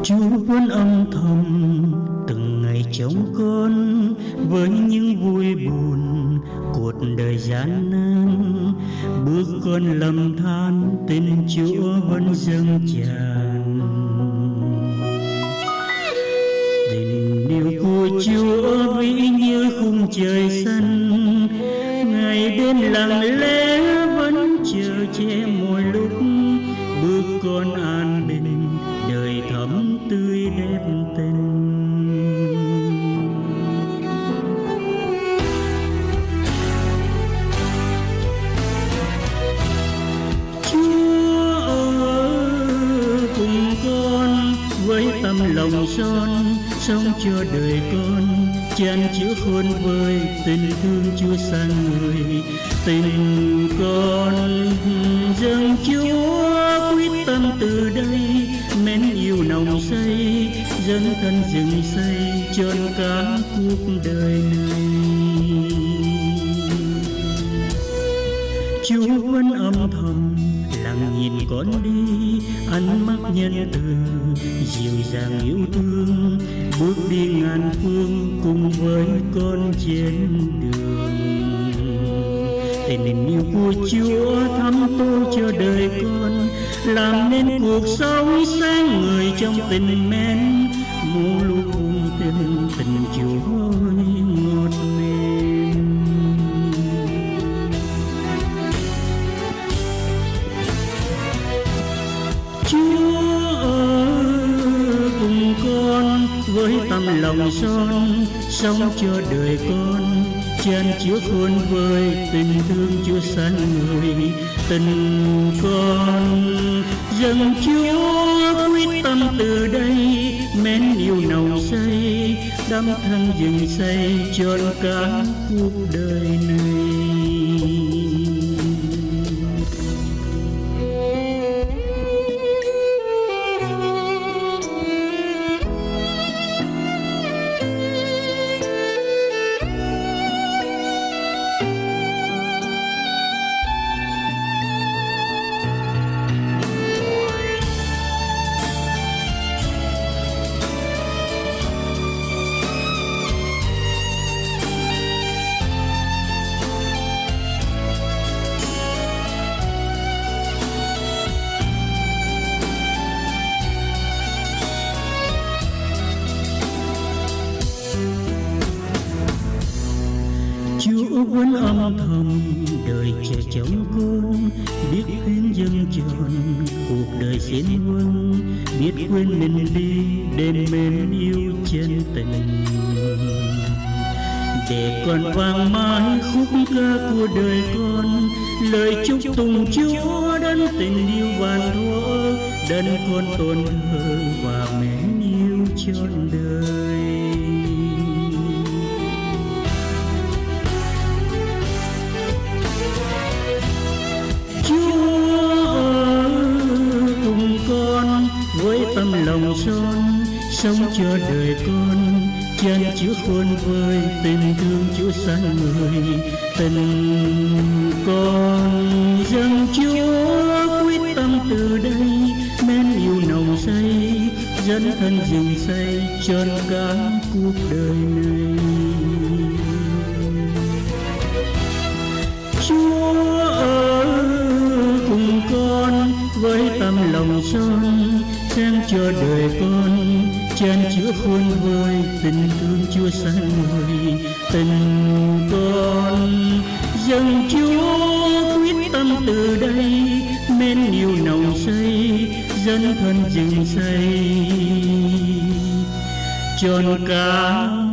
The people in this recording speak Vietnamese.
Chúa vẫn âm thầm từng ngày trông con với những vui buồn cuộc đời gian nan. Bước con lầm than tên Chúa vẫn dâng tràn. Tình yêu của Chúa vĩ như khung trời xanh, ngày đêm lặng lẽ vẫn chờ che mỗi lúc. Bước con an bình đời thắm tươi đẹp tình. Chúa ở cùng con với tâm lòng son, sống cho đời con chan chứa khôn vơi. Tình thương Chúa sang người, tình con dâng Chúa quyết tâm từ đây. Mến yêu nồng say dấn thân rừng xây trọn cả cuộc đời này. Chúa vẫn âm thầm lặng nhìn con đi, ánh mắt nhân từ dịu dàng yêu thương. Bước đi ngàn phương cùng với con trên đường. Tình yêu của Chúa thắm tô cho đời con, làm nên cuộc sống sáng người trong tình mến. Muôn lúc hùng tình Chúa ngọt mềm. Chúa ở cùng con với tâm lòng son, sống cho đời con chan chứa khôn vơi. Tình thương Chúa sang người, tình con dâng Chúa quyết tâm từ đây. Mến yêu nồng say đắm thân rừng xây trọn cả cuộc đời này. Chúa vẫn âm thầm đời chờ trông con, biết khuyên dâng tròn cuộc đời xin vâng. Biết quên mình đi đêm mến yêu chân tình, để còn vang mãi khúc ca của đời con. Lời chúc tụng Chúa đến tình yêu vàn thuở, đến con tôn thờ và mến yêu trọn đời. Với tâm lòng son, sống cho đời con chan chứa khôn vơi. Tình thương Chúa sang người, tình con dâng Chúa quyết tâm từ đây. Mến yêu nồng say dấn thân rừng xây trọn cả cuộc đời này. Chúa ở cùng con với tâm lòng son, sáng cho đời con chan chứa khôn vơi. Tình thương Chúa sang người, tình con dâng Chúa quyết tâm từ đây. Mến yêu nồng say dấn thân rừng xây trọn cả